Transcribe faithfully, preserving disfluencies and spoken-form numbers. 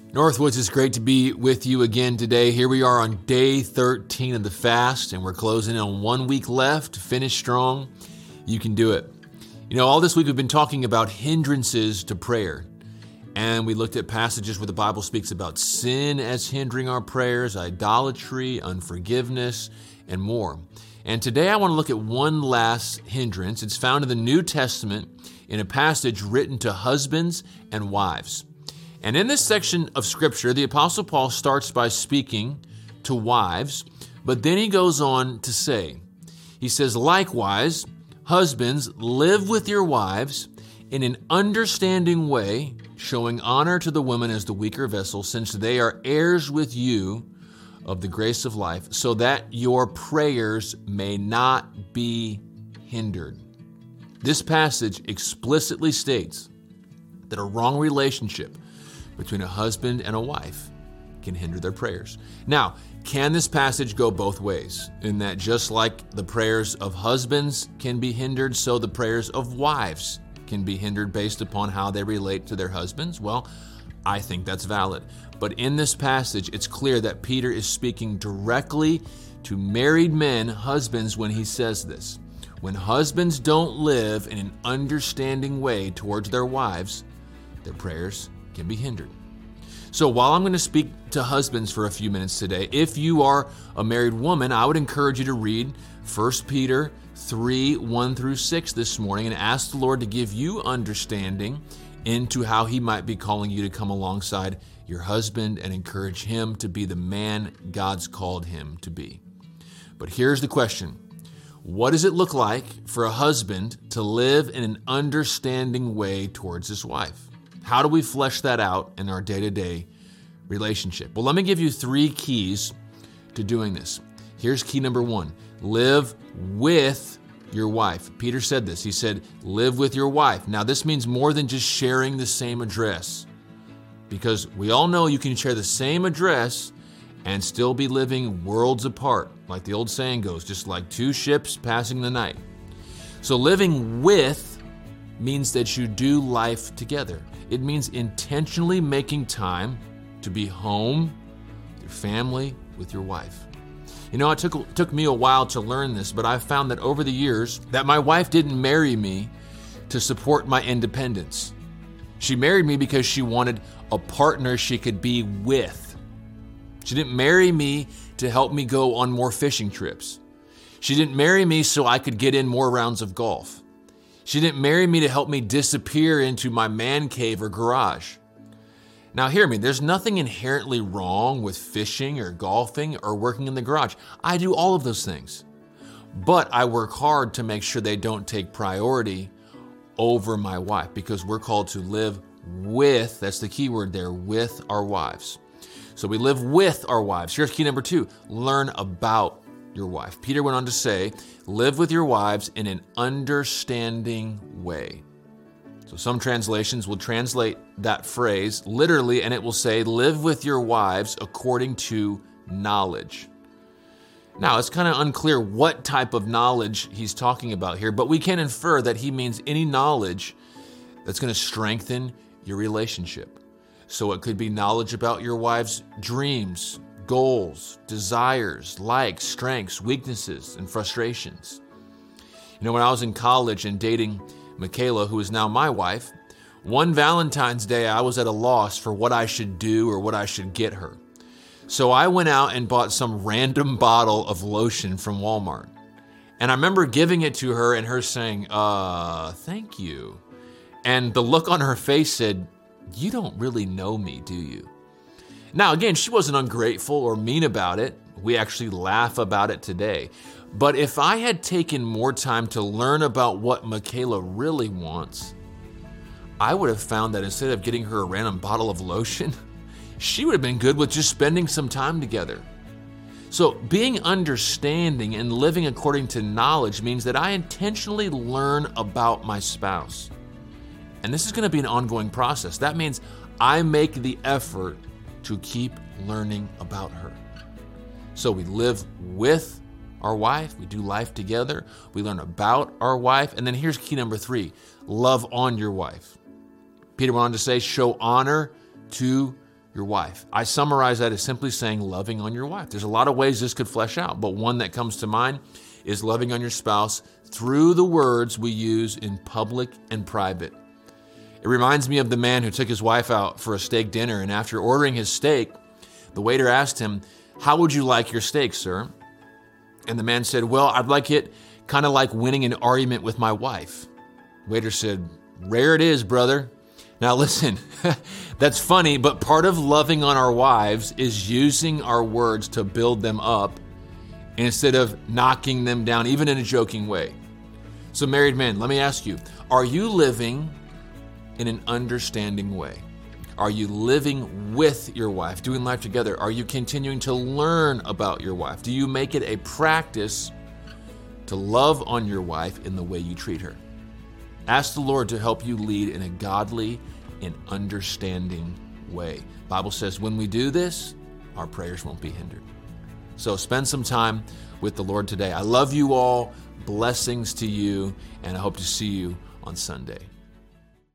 Northwoods, it's great to be with you again today. Here we are on day thirteen of the fast, and we're closing in on one week left to finish strong. You can do it. You know, all this week we've been talking about hindrances to prayer, and we looked at passages where the Bible speaks about sin as hindering our prayers, idolatry, unforgiveness, and more. And today I want to look at one last hindrance. It's found in the New Testament in a passage written to husbands and wives. And in this section of Scripture, the Apostle Paul starts by speaking to wives, but then he goes on to say, he says, likewise, husbands, live with your wives in an understanding way, showing honor to the women as the weaker vessel, since they are heirs with you of the grace of life, so that your prayers may not be hindered. This passage explicitly states that a wrong relationship between a husband and a wife can hinder their prayers. Now, can this passage go both ways? In that just like the prayers of husbands can be hindered, so the prayers of wives can be hindered based upon how they relate to their husbands? Well, I think that's valid. But in this passage, it's clear that Peter is speaking directly to married men, husbands, when he says this. When husbands don't live in an understanding way towards their wives, their prayers can be hindered. So while I'm going to speak to husbands for a few minutes today, if you are a married woman, I would encourage you to read First Peter three, one through six this morning and ask the Lord to give you understanding into how he might be calling you to come alongside your husband and encourage him to be the man God's called him to be. But here's the question. What does it look like for a husband to live in an understanding way towards his wife? How do we flesh that out in our day-to-day relationship? Well, let me give you three keys to doing this. Here's key number one. Live with your wife. Peter said this. He said, live with your wife. Now, this means more than just sharing the same address, because we all know you can share the same address and still be living worlds apart, like the old saying goes, just like two ships passing the night. So living with means that you do life together. It means intentionally making time to be home with your family, with your wife. You know, it took, it took me a while to learn this, but I've found that over the years that my wife didn't marry me to support my independence. She married me because she wanted a partner she could be with. She didn't marry me to help me go on more fishing trips. She didn't marry me so I could get in more rounds of golf. She didn't marry me to help me disappear into my man cave or garage. Now hear me, there's nothing inherently wrong with fishing or golfing or working in the garage. I do all of those things. But I work hard to make sure they don't take priority over my wife, because we're called to live with, that's the key word there, with our wives. So we live with our wives. Here's key number two, learn about your wife. Peter went on to say, live with your wives in an understanding way. So some translations will translate that phrase literally, and it will say, live with your wives according to knowledge. Now, it's kind of unclear what type of knowledge he's talking about here, but we can infer that he means any knowledge that's going to strengthen your relationship. So it could be knowledge about your wife's dreams, goals, desires, likes, strengths, weaknesses, and frustrations. You know, when I was in college and dating Michaela, who is now my wife, one Valentine's Day I was at a loss for what I should do or what I should get her. So I went out and bought some random bottle of lotion from Walmart. And I remember giving it to her and her saying, uh, thank you. And the look on her face said, you don't really know me, do you? Now, again, she wasn't ungrateful or mean about it. We actually laugh about it today. But if I had taken more time to learn about what Michaela really wants, I would have found that instead of getting her a random bottle of lotion, she would have been good with just spending some time together. So being understanding and living according to knowledge means that I intentionally learn about my spouse. And this is going to be an ongoing process. That means I make the effort to keep learning about her. So we live with our wife, we do life together, we learn about our wife, and then here's key number three, love on your wife. Peter went on to say, show honor to your wife. I summarize that as simply saying loving on your wife. There's a lot of ways this could flesh out, but one that comes to mind is loving on your spouse through the words we use in public and private. It reminds me of the man who took his wife out for a steak dinner, and after ordering his steak, the waiter asked him, "How would you like your steak, sir?" And the man said, "Well, I'd like it kind of like winning an argument with my wife." The waiter said, "Rare it is, brother." Now listen, that's funny, but part of loving on our wives is using our words to build them up instead of knocking them down, even in a joking way. So married men, let me ask you, are you living in an understanding way? Are you living with your wife, doing life together? Are you continuing to learn about your wife? Do you make it a practice to love on your wife in the way you treat her? Ask the Lord to help you lead in a godly and understanding way. The Bible says when we do this, our prayers won't be hindered. So spend some time with the Lord today. I love you all. Blessings to you, and I hope to see you on Sunday.